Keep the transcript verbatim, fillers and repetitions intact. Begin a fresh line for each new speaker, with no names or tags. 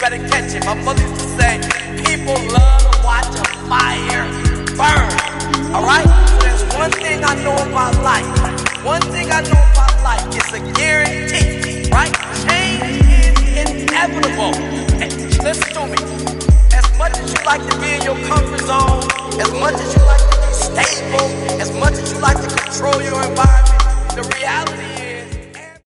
better catch it. My mother used to say, people love to watch a fire burn. Alright? So there's one thing I know about life. One thing I know about life is a guarantee. Right? Change is inevitable. Hey, listen to me. As much as you like to be in your comfort zone, as much as you like to be stable, as much as you like to control your environment, the reality is